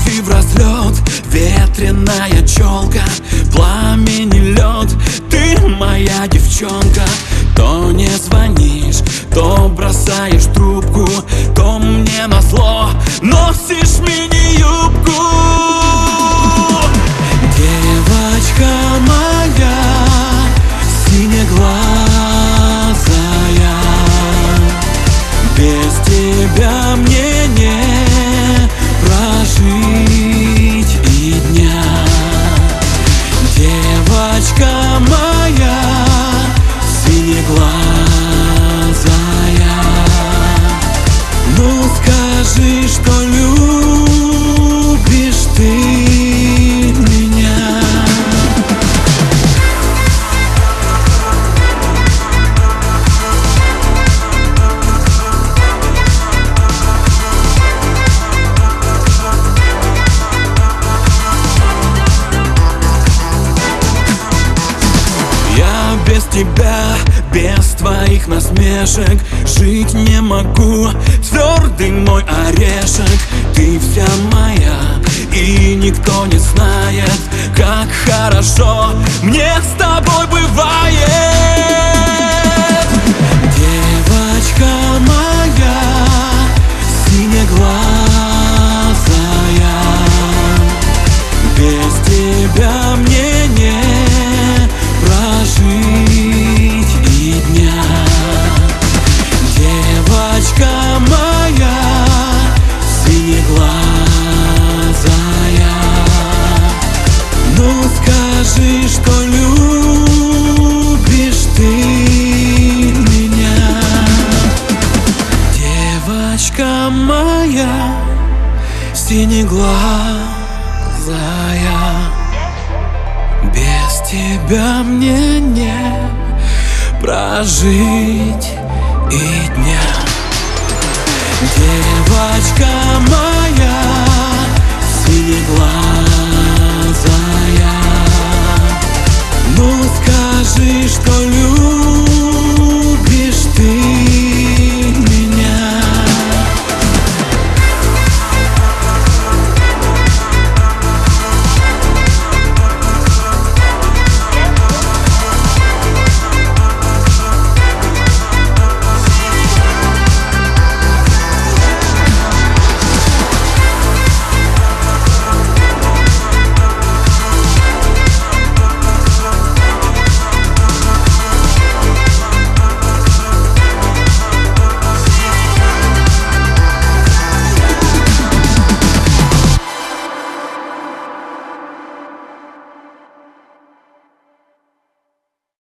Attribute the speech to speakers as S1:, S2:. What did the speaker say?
S1: ты в разлет, ветреная челка, пламени лед. Ты моя девчонка. То не звонишь, то бросаешь трубку, то мне назло носишь мини-юбку. Девочка моя, синеглазая, без тебя мне не прожить и дня. Девочка моя, синеглазая, ну скажи, что любишь ты меня. Я без тебя, без твоих насмешек жить не могу. Твердый мой орешек, ты вся моя, и никто не знает, как хорошо мне с тобой бывает. Девочка моя, синеглазая, без тебя мне не прожить и дня. Девочка моя, синеглазая, ну скажи, что любишь ты меня. Девочка моя, синеглазая, без тебя мне не прожить и дня. Девочка